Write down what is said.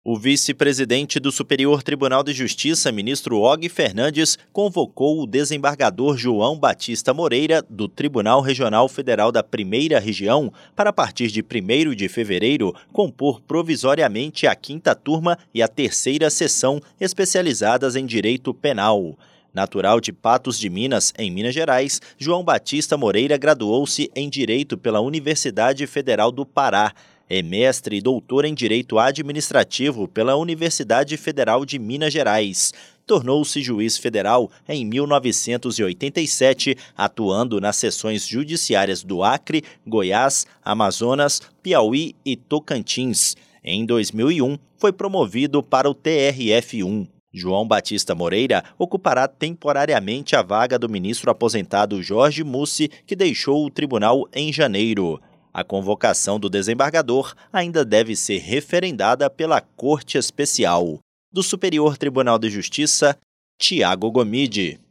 O vice-presidente do Superior Tribunal de Justiça, ministro Og Fernandes, convocou o desembargador João Batista Moreira, do Tribunal Regional Federal da Primeira Região, para, a partir de 1º de fevereiro, compor provisoriamente a 5ª turma e a 3ª seção especializadas em direito penal. Natural de Patos de Minas, em Minas Gerais, João Batista Moreira graduou-se em Direito pela Universidade Federal do Pará. É mestre e doutor em Direito Administrativo pela Universidade Federal de Minas Gerais. Tornou-se juiz federal em 1987, atuando nas seções judiciárias do Acre, Goiás, Amazonas, Piauí e Tocantins. Em 2001, foi promovido para o TRF1. João Batista Moreira ocupará temporariamente a vaga do ministro aposentado Jorge Mussi, que deixou o tribunal em janeiro. A convocação do desembargador ainda deve ser referendada pela Corte Especial. Do Superior Tribunal de Justiça, Tiago Gomide.